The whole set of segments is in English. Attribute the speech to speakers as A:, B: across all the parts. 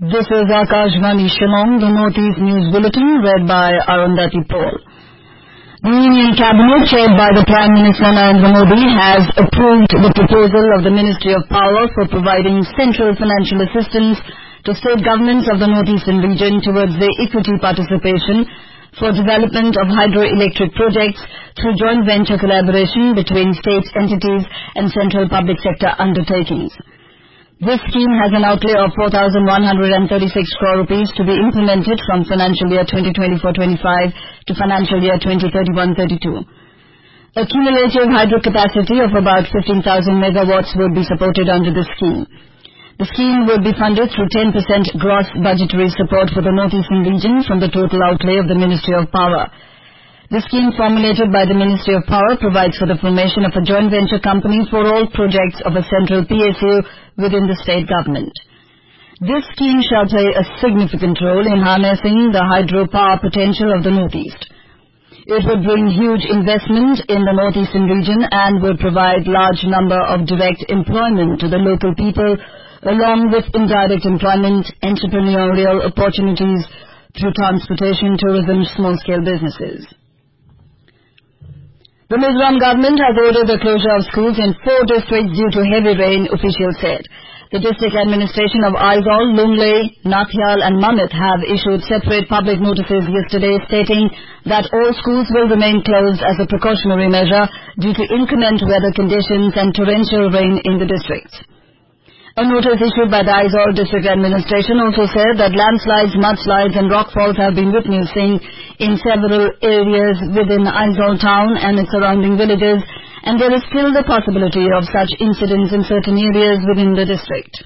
A: This is Akashvani Shillong, the Northeast News Bulletin, read by Arundhati Paul. The Union Cabinet, chaired by the Prime Minister Narendra Modi, has approved the proposal of the Ministry of Power for providing central financial assistance to state governments of the Northeastern region towards their equity participation for development of hydroelectric projects through joint venture collaboration between state entities and central public sector undertakings. This scheme has an outlay of 4,136 crore rupees to be implemented from financial year 2024-25 to financial year 2031-32. A cumulative hydro capacity of about 15,000 megawatts would be supported under the scheme. The scheme will be funded through 10% gross budgetary support for the Northeastern region from the total outlay of the Ministry of Power. The scheme formulated by the Ministry of Power provides for the formation of a joint venture company for all projects of a central PSU within the state government. This scheme shall play a significant role in harnessing the hydropower potential of the Northeast. It would bring huge investment in the Northeastern region and would provide large number of direct employment to the local people, along with indirect employment, entrepreneurial opportunities through transportation, tourism, small-scale businesses. The Mizoram government has ordered the closure of schools in 4 districts due to heavy rain, officials said. The district administration of Aizawl, Lunglei, Nathial and Mamit have issued separate public notices yesterday stating that all schools will remain closed as a precautionary measure due to inclement weather conditions and torrential rain in the districts. A notice issued by the Aizawl district administration also said that landslides, mudslides and rockfalls have been witnessing in several areas within Aizawl town and its surrounding villages, and there is still the possibility of such incidents in certain areas within the district.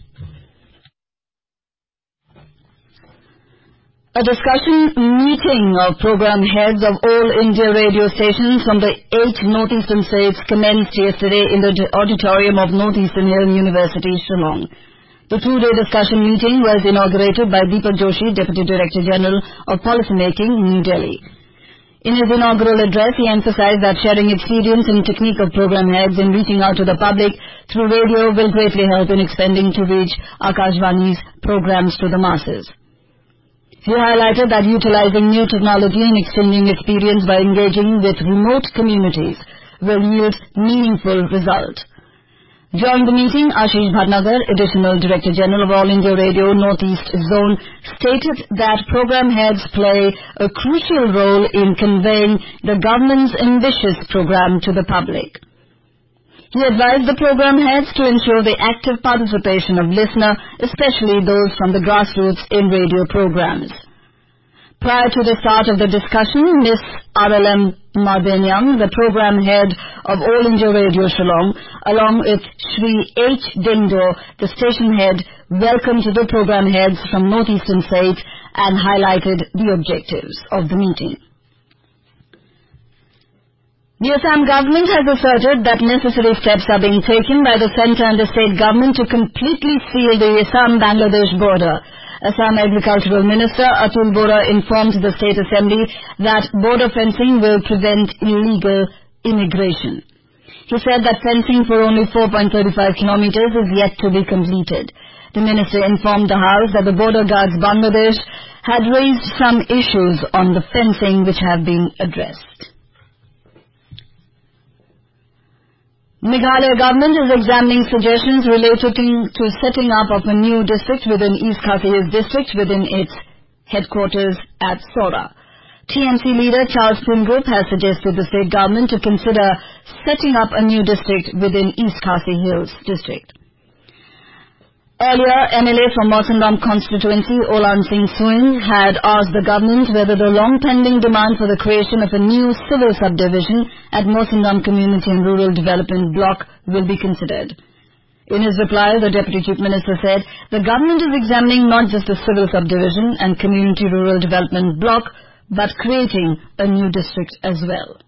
A: A discussion meeting of program heads of all India radio stations from the 8 northeastern states commenced yesterday in the auditorium of Northeastern University, Shillong. The 2-day discussion meeting was inaugurated by Deepak Joshi, Deputy Director General of Policymaking, New Delhi. In his inaugural address, he emphasized that sharing experience and technique of program heads in reaching out to the public through radio will greatly help in expanding to reach Akashvani's programs to the masses. He highlighted that utilizing new technology and exchanging experience by engaging with remote communities will yield meaningful results. During the meeting, Ashish Bhatnagar, Additional Director General of All India Radio Northeast Zone, stated that program heads play a crucial role in conveying the government's ambitious program to the public. He advised the program heads to ensure the active participation of listener, especially those from the grassroots in radio programs. Prior to the start of the discussion, Ms. R.L.M. Mardenyam, the program head of All India Radio Shillong, along with Shri H. Dingdo, the station head, welcomed the program heads from northeastern states and highlighted the objectives of the meeting. The Assam government has asserted that necessary steps are being taken by the centre and the state government to completely seal the Assam-Bangladesh border. Assam Agricultural Minister Atul Bora informed the State Assembly that border fencing will prevent illegal immigration. He said that fencing for only 4.35 kilometers is yet to be completed. The minister informed the House that the border guards Bangladesh had raised some issues on the fencing which have been addressed. Meghalaya government is examining suggestions relating to setting up of a new district within East Khasi Hills district within its headquarters at Sora. TMC leader Charles Pringrup has suggested the state government to consider setting up a new district within East Khasi Hills district. Earlier, MLA from Mawsynram constituency, Olan Singh Suing, had asked the government whether the long-pending demand for the creation of a new civil subdivision at Mawsynram Community and Rural Development Block will be considered. In his reply, the Deputy Chief Minister said the government is examining not just a civil subdivision and Community Rural Development Block, but creating a new district as well.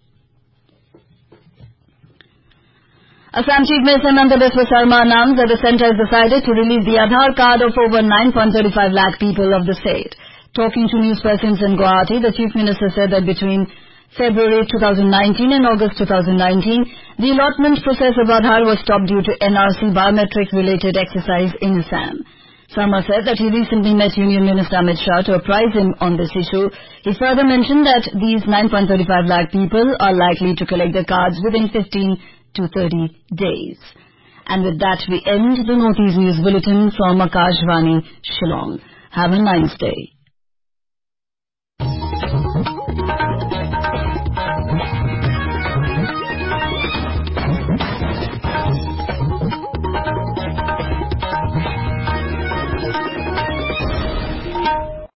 A: Assam Chief Minister Himanta Biswa Sarma announced that the centre has decided to release the Aadhaar card of over 9.35 lakh people of the state. Talking to newspersons in Guwahati, the Chief Minister said that between February 2019 and August 2019, the allotment process of Aadhaar was stopped due to NRC biometric-related exercise in Assam. Sharma said that he recently met Union Minister Amit Shah to apprise him on this issue. He further mentioned that these 9.35 lakh people are likely to collect their cards within 15 to 30 days. And with that, we end the Northeast News Bulletin from Akashvani, Shillong. Have a nice day.